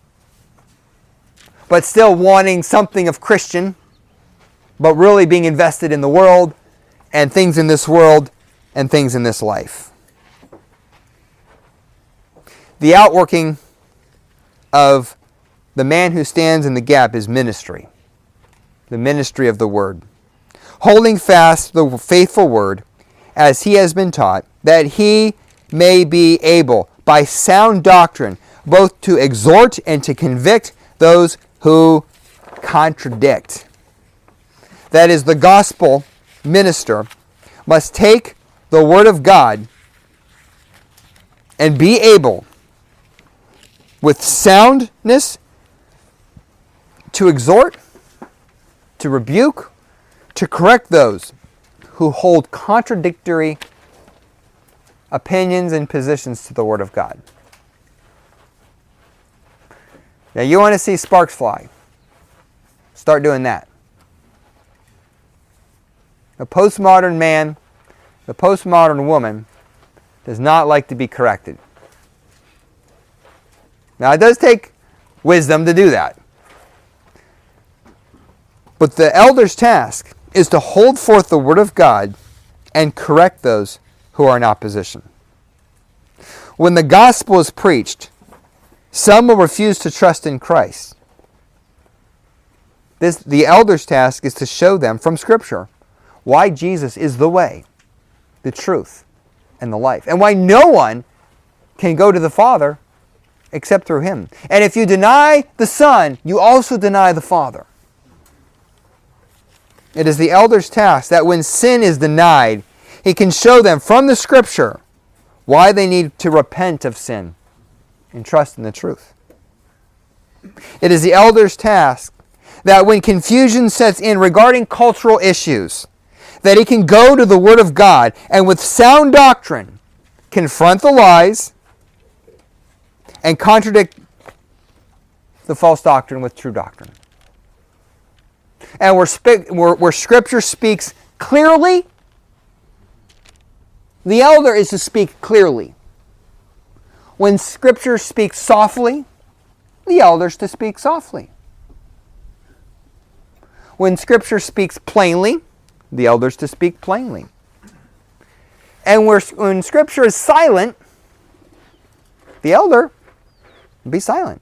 but still wanting something of Christian, but really being invested in the world and things in this world and things in this life. The outworking of the man who stands in the gap is ministry. The ministry of the Word. Holding fast the faithful Word as he has been taught, that he may be able by sound doctrine both to exhort and to convict those who contradict. That is, the gospel minister must take the Word of God and be able, with soundness, to exhort, to rebuke, to correct those who hold contradictory opinions and positions to the Word of God. Now, you want to see sparks fly? Start doing that. The postmodern man, the postmodern woman does not like to be corrected. Now, it does take wisdom to do that. But the elder's task is to hold forth the Word of God and correct those who are in opposition. When the gospel is preached, some will refuse to trust in Christ. The elder's task is to show them from Scripture why Jesus is the way, the truth, and the life, and why no one can go to the Father except through Him. And if you deny the Son, you also deny the Father. It is the elder's task that when sin is denied, he can show them from the Scripture why they need to repent of sin and trust in the truth. It is the elder's task that when confusion sets in regarding cultural issues, that he can go to the Word of God and with sound doctrine confront the lies and contradict the false doctrine with true doctrine. And where Scripture speaks clearly, the elder is to speak clearly. When Scripture speaks softly, the elder is to speak softly. when Scripture speaks plainly, the elders to speak plainly. And when Scripture is silent, the elder be silent.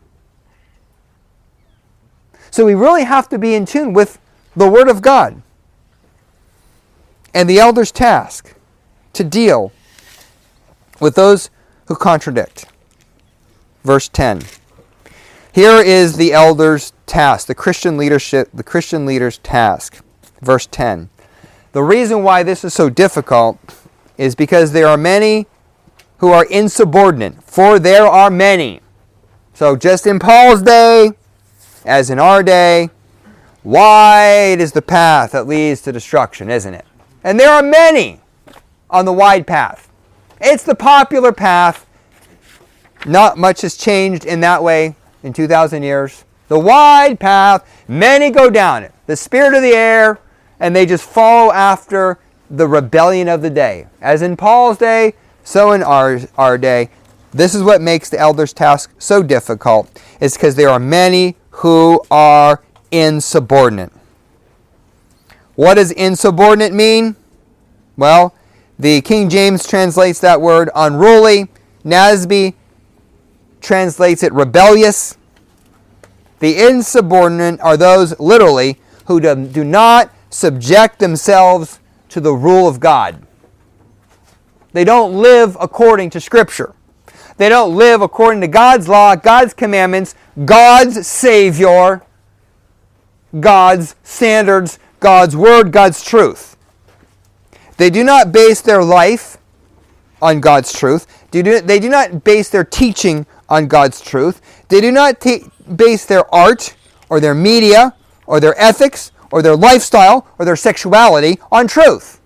So we really have to be in tune with the Word of God. And the elder's task to deal with those who contradict. Verse 10. Here is the elder's task, the Christian leader's task. Verse 10. The reason why this is so difficult is because there are many who are insubordinate. For there are many. So just in Paul's day, as in our day, wide is the path that leads to destruction, isn't it? And there are many on the wide path. It's the popular path. Not much has changed in that way in 2,000 years. The wide path, many go down it. The spirit of the air, and they just follow after the rebellion of the day. As in Paul's day, so in our day. This is what makes the elder's task so difficult. It's because there are many who are insubordinate. What does insubordinate mean? Well, the King James translates that word unruly. NASB translates it rebellious. The insubordinate are those, literally, who do not subject themselves to the rule of God. They don't live according to Scripture. They don't live according to God's law, God's commandments, God's Savior, God's standards, God's Word, God's truth. They do not base their life on God's truth. They do not base their teaching on God's truth. They do not base their art or their media or their ethics or their lifestyle or their sexuality on truth.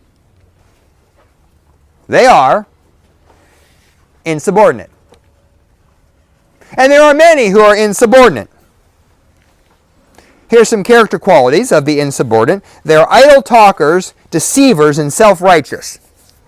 They are insubordinate. And there are many who are insubordinate. Here's some character qualities of the insubordinate. They are idle talkers, deceivers, and self-righteous.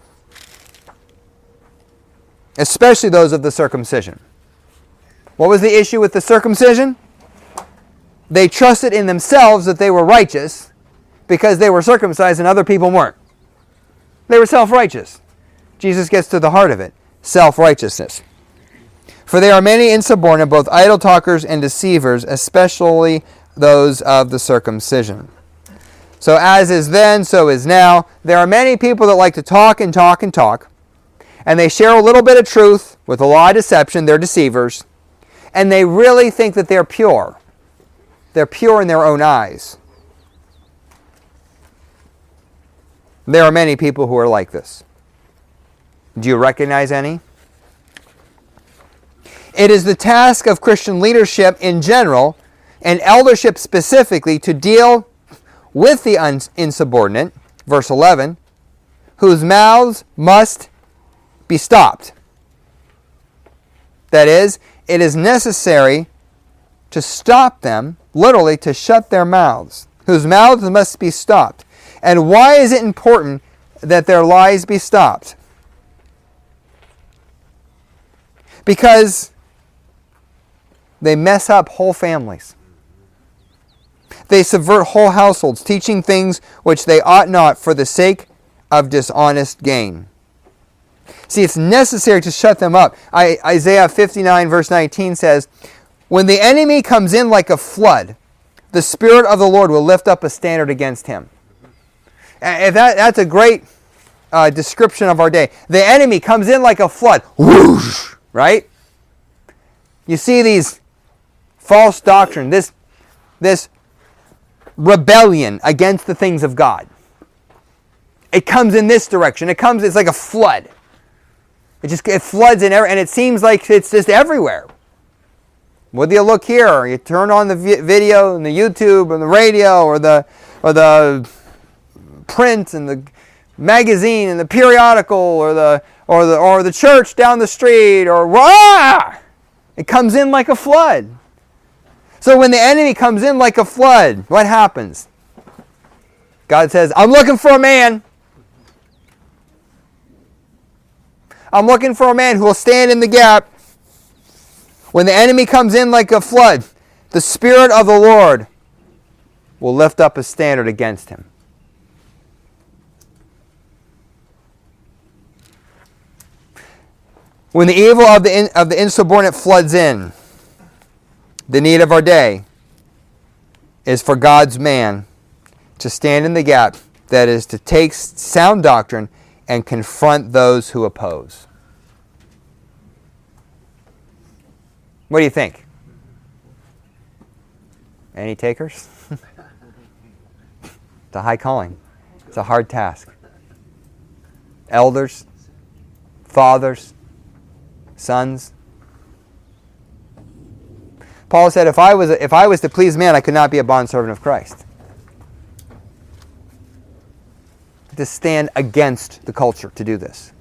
Especially those of the circumcision. What was the issue with the circumcision? They trusted in themselves that they were righteous because they were circumcised and other people weren't. They were self-righteous. Jesus gets to the heart of it. Self-righteousness. For there are many insubordinate, both idle talkers and deceivers, especially those of the circumcision. So as is then, so is now. There are many people that like to talk and talk and talk. And they share a little bit of truth with a lot of deception. They're deceivers. And they really think that they're pure. They're pure in their own eyes. There are many people who are like this. Do you recognize any? It is the task of Christian leadership in general, and eldership specifically, to deal with the insubordinate, verse 11, whose mouths must be stopped. That is, it is necessary to stop them, literally to shut their mouths, whose mouths must be stopped. And why is it important that their lies be stopped? Because they mess up whole families. They subvert whole households, teaching things which they ought not for the sake of dishonest gain. See, it's necessary to shut them up. Isaiah 59 verse 19 says, when the enemy comes in like a flood, the Spirit of the Lord will lift up a standard against him. That's a great description of our day. The enemy comes in like a flood. Whoosh! Right? You see these false doctrine, this rebellion against the things of God. It comes in this direction. It's like a flood. It floods in and it seems like it's just everywhere. Whether you look here, or you turn on the video and the YouTube or the radio or the print and the magazine and the periodical or the church down the street it comes in like a flood. So when the enemy comes in like a flood, what happens? God says, I'm looking for a man. I'm looking for a man who will stand in the gap. When the enemy comes in like a flood, the Spirit of the Lord will lift up a standard against him. When the evil of the insubordinate floods in, the need of our day is for God's man to stand in the gap, that is, to take sound doctrine and confront those who oppose. What do you think? Any takers? It's a high calling. It's a hard task. Elders, fathers, sons. Paul said, if I was to please man, I could not be a bondservant of Christ. To stand against the culture to do this.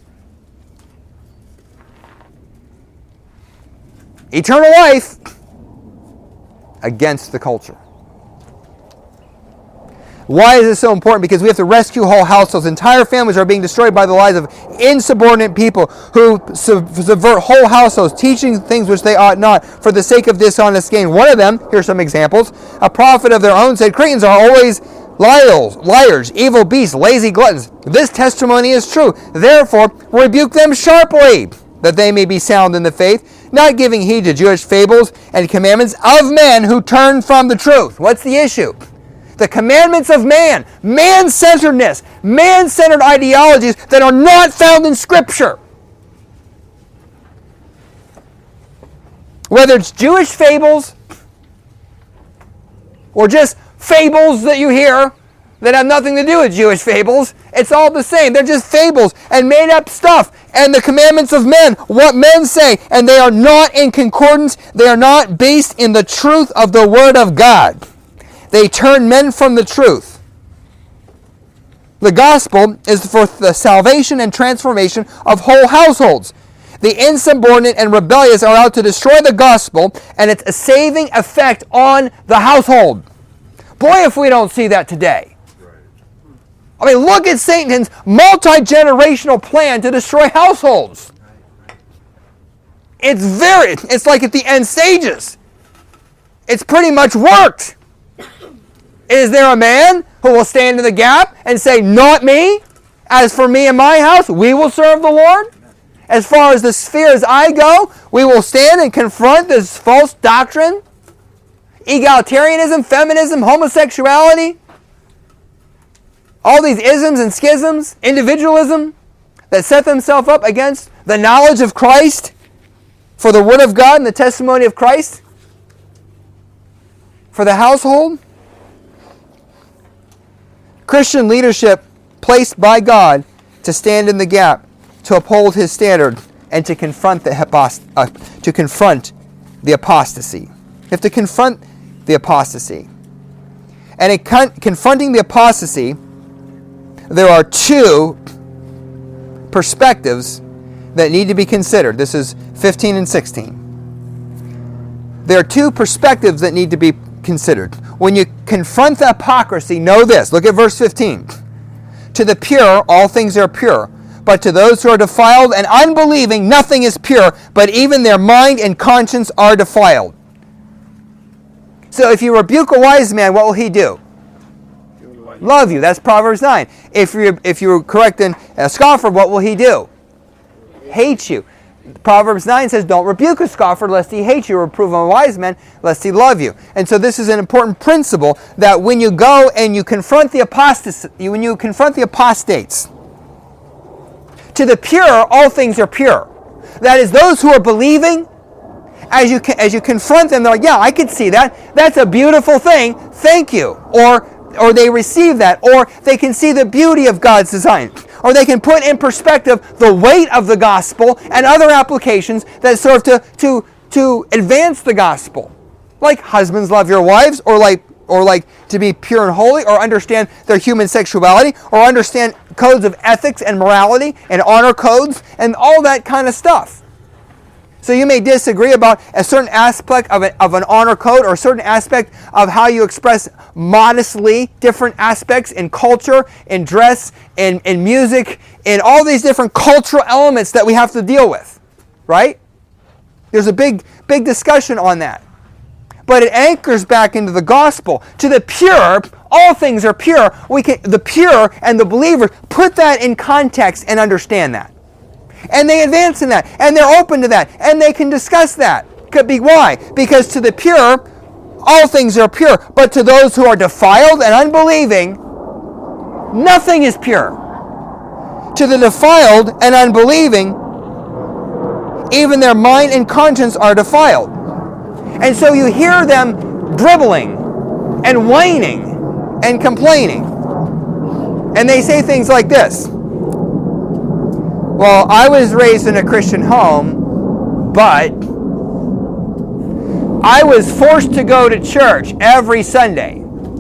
Eternal life against the culture. Why is this so important? Because we have to rescue whole households. Entire families are being destroyed by the lies of insubordinate people who subvert whole households, teaching things which they ought not for the sake of dishonest gain. One of them, here's some examples, a prophet of their own said, Cretans are always liars, evil beasts, lazy gluttons. This testimony is true. Therefore, rebuke them sharply, that they may be sound in the faith, not giving heed to Jewish fables and commandments of men who turn from the truth. What's the issue? The commandments of man, man-centeredness, man-centered ideologies that are not found in Scripture. Whether it's Jewish fables or just fables that you hear that have nothing to do with Jewish fables, it's all the same. They're just fables and made up stuff. And the commandments of men, what men say, and they are not in concordance, they are not based in the truth of the Word of God. They turn men from the truth. The gospel is for the salvation and transformation of whole households. The insubordinate and rebellious are out to destroy the gospel and its a saving effect on the household. Boy, if we don't see that today. I mean, look at Satan's multi-generational plan to destroy households. It's like at the end stages. It's pretty much worked. Is there a man who will stand in the gap and say, not me? As for me and my house, we will serve the Lord? As far as the spheres I go, we will stand and confront this false doctrine? Egalitarianism, feminism, homosexuality? All these isms and schisms, individualism, that set themselves up against the knowledge of Christ for the Word of God and the testimony of Christ for the household. Christian leadership placed by God to stand in the gap, to uphold His standard, and to confront the apostasy. You have to confront the apostasy. And in confronting the apostasy, there are two perspectives that need to be considered. This is 15 and 16. There are two perspectives that need to be considered. When you confront the hypocrisy, know this. Look at verse 15. To the pure, all things are pure. But to those who are defiled and unbelieving, nothing is pure, but even their mind and conscience are defiled. So if you rebuke a wise man, what will he do? Love you. That's Proverbs 9. If you're correcting a scoffer, what will he do? Hate you. Proverbs 9 says, don't rebuke a scoffer lest he hate you, or reprove a wise man lest he love you. And so this is an important principle, that when you go and you confront the apostates, to the pure, all things are pure. That is, those who are believing, as you confront them, they're like, yeah, I could see that. That's a beautiful thing. Thank you. Or they receive that. Or they can see the beauty of God's design. Or they can put in perspective the weight of the gospel and other applications that serve to advance the gospel. Like husbands love your wives, or like to be pure and holy, or understand their human sexuality, or understand codes of ethics and morality and honor codes and all that kind of stuff. So you may disagree about a certain aspect of an honor code, or a certain aspect of how you express modestly different aspects in culture, in dress, in music, in all these different cultural elements that we have to deal with, right? There's a big discussion on that. but it anchors back into the gospel. To the pure, all things are pure. The pure and the believers put that in context and understand that. And they advance in that, and they're open to that, and they can discuss that. Why? Because to the pure, all things are pure, but to those who are defiled and unbelieving, nothing is pure. To the defiled and unbelieving, even their mind and conscience are defiled. And so you hear them dribbling and whining and complaining. And they say things like this. Well, I was raised in a Christian home, but I was forced to go to church every Sunday.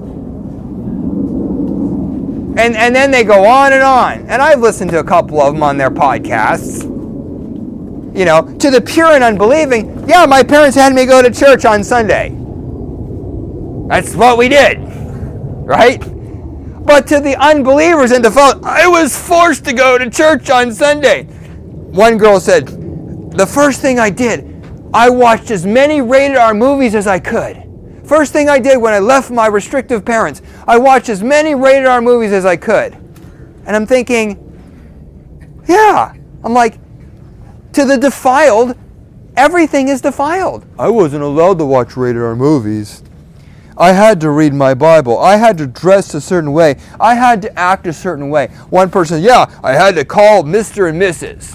And then they go on. And I've listened to a couple of them on their podcasts. You know, to the pure and unbelieving, yeah, my parents had me go to church on Sunday. That's what we did, right? But to the unbelievers and default, I was forced to go to church on Sunday. One girl said, the first thing I did, I watched as many rated R movies as I could. First thing I did when I left my restrictive parents, I watched as many rated R movies as I could. And I'm thinking, yeah. I'm like, to the defiled, everything is defiled. I wasn't allowed to watch rated R movies. I had to read my Bible. I had to dress a certain way. I had to act a certain way. One person, yeah, I had to call Mr. and Mrs.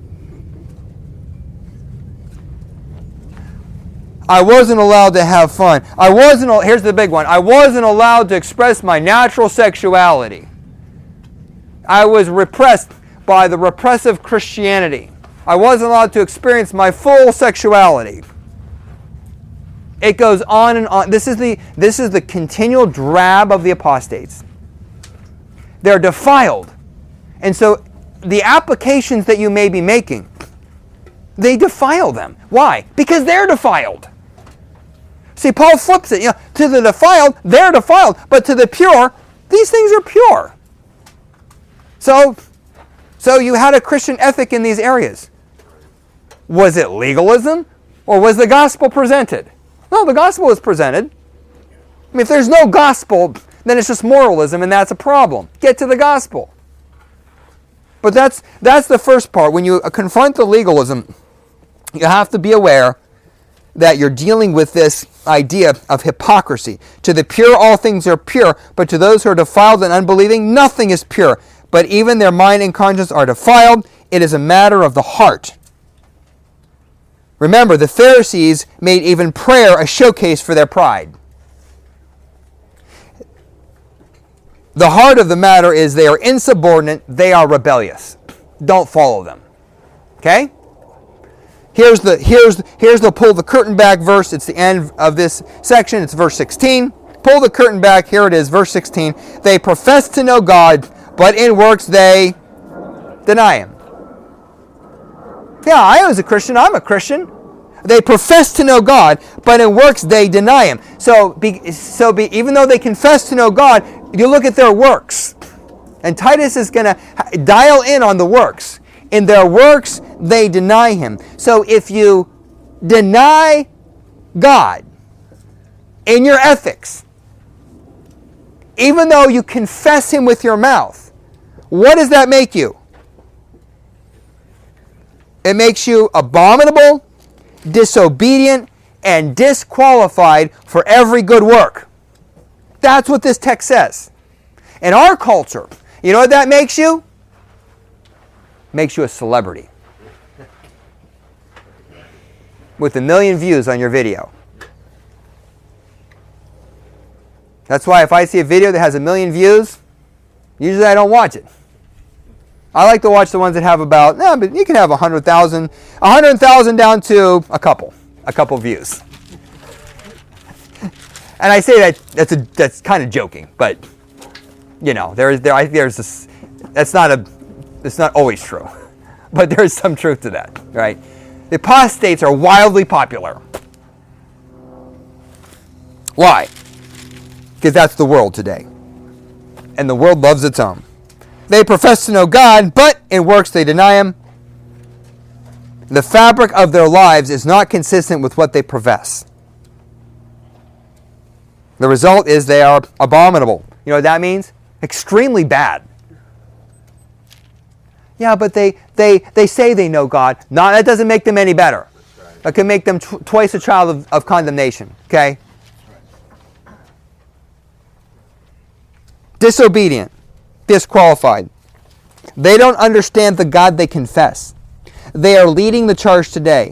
I wasn't allowed to have fun. Here's the big one. I wasn't allowed to express my natural sexuality. I was repressed by the repressive Christianity. I wasn't allowed to experience my full sexuality. It goes on and on. This is the continual drab of the apostates. They're defiled. And so the applications that you may be making, they defile them. Why? Because they're defiled. See, Paul flips it. To the defiled, they're defiled. But to the pure, these things are pure. So you had a Christian ethic in these areas. Was it legalism? Or was the gospel presented? No, the gospel was presented. I mean, if there's no gospel, then it's just moralism, and that's a problem. Get to the gospel. But that's the first part. When you confront the legalism, you have to be aware that you're dealing with this idea of hypocrisy. To the pure, all things are pure, but to those who are defiled and unbelieving, nothing is pure. But even their mind and conscience are defiled. It is a matter of the heart. Remember, the Pharisees made even prayer a showcase for their pride. The heart of the matter is they are insubordinate, they are rebellious. Don't follow them. Okay? Here's the pull the curtain back verse. It's the end of this section. It's verse 16. Pull the curtain back. Here it is, verse 16. They profess to know God, but in works they deny Him. Yeah, I was a Christian. I'm a Christian. They profess to know God, but in works they deny Him. So even though they confess to know God, you look at their works. And Titus is going to dial in on the works. In their works, they deny Him. So if you deny God in your ethics, even though you confess Him with your mouth, what does that make you? It makes you abominable, disobedient, and disqualified for every good work. That's what this text says. In our culture, you know what that makes you? Makes you a celebrity. With 1 million views on your video. That's why if I see a video that has 1 million views, usually I don't watch it. I like to watch the ones that have about, but you can have 100,000 down to a couple views. And I say that's kind of joking, but there's this, it's not always true, but there is some truth to that, right? The apostates are wildly popular. Why? Because that's the world today, and the world loves its own. They profess to know God, but in works they deny Him. The fabric of their lives is not consistent with what they profess. The result is they are abominable. You know what that means? Extremely bad. Yeah, but they say they know God. No, that doesn't make them any better. That can make them twice a child of condemnation. Okay? Disobedient. Disqualified. They don't understand the God they confess. They are leading the charge today.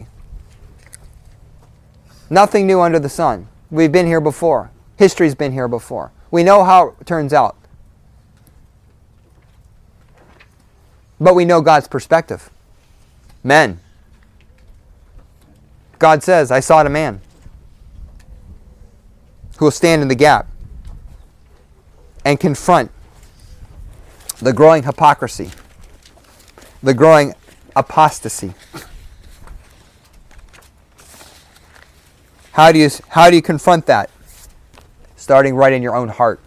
Nothing new under the sun. We've been here before. History's been here before. We know how it turns out. But we know God's perspective. Men. God says, I sought a man who will stand in the gap and confront the growing hypocrisy, the growing apostasy. How do you confront that? Starting right in your own heart.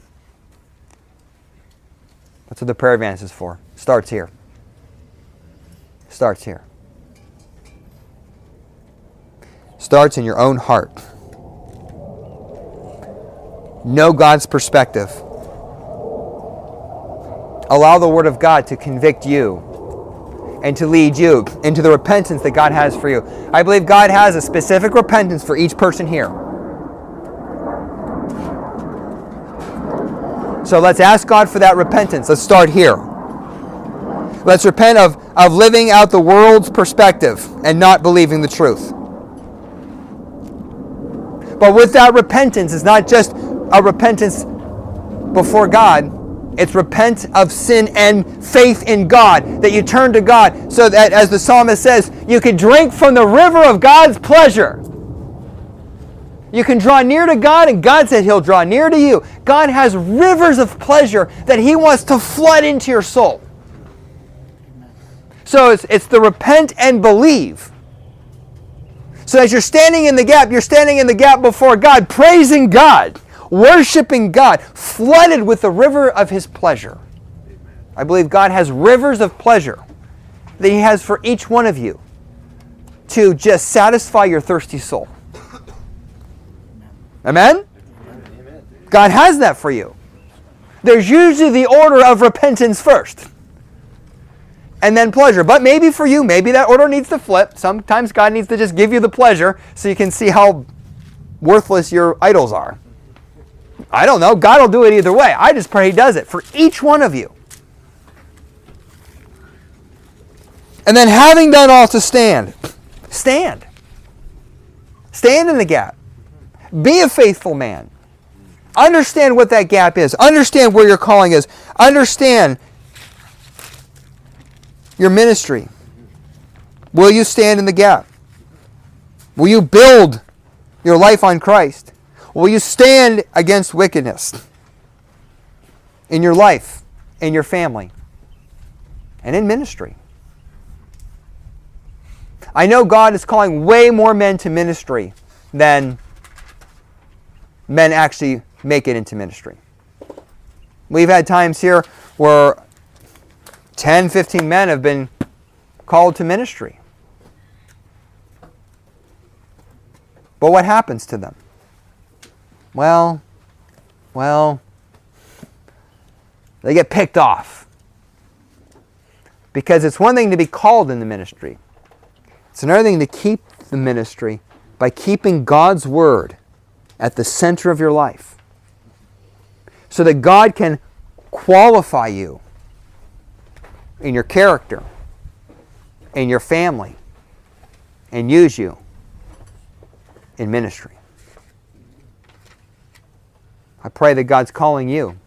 That's what the prayer advance is for. Starts here. Starts here. Starts in your own heart. Know God's perspective. Allow the Word of God to convict you and to lead you into the repentance that God has for you. I believe God has a specific repentance for each person here. So let's ask God for that repentance. Let's start here. Let's repent of living out the world's perspective and not believing the truth. But with that repentance, it's not just a repentance before God. It's repent of sin and faith in God. That you turn to God so that, as the psalmist says, you can drink from the river of God's pleasure. You can draw near to God, and God said He'll draw near to you. God has rivers of pleasure that He wants to flood into your soul. So it's the repent and believe. So as you're standing in the gap, you're standing in the gap before God, praising God, worshiping God, flooded with the river of His pleasure. I believe God has rivers of pleasure that He has for each one of you to just satisfy your thirsty soul. Amen? God has that for you. There's usually the order of repentance first, and then pleasure. But maybe for you, maybe that order needs to flip. Sometimes God needs to just give you the pleasure so you can see how worthless your idols are. I don't know. God will do it either way. I just pray He does it for each one of you. And then having done all to stand. Stand. Stand in the gap. Be a faithful man. Understand what that gap is. Understand where your calling is. Understand your ministry. Will you stand in the gap? Will you build your life on Christ? Will you stand against wickedness in your life, in your family, and in ministry? I know God is calling way more men to ministry than men actually make it into ministry. We've had times here where 10, 15 men have been called to ministry. But what happens to them? Well, they get picked off. Because it's one thing to be called in the ministry. It's another thing to keep the ministry by keeping God's Word at the center of your life, so that God can qualify you in your character, in your family, and use you in ministry. I pray that God's calling you.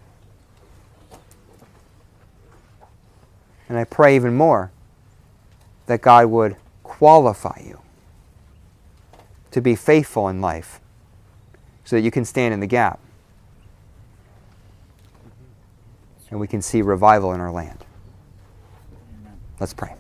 And I pray even more that God would qualify you to be faithful in life so that you can stand in the gap and we can see revival in our land. Let's pray.